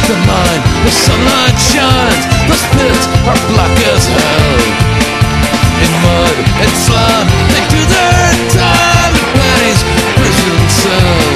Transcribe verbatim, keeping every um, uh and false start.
the mine, the sunlight shines. Those pits are black as hell. In mud and slime, they do their time in Penny's prison cell.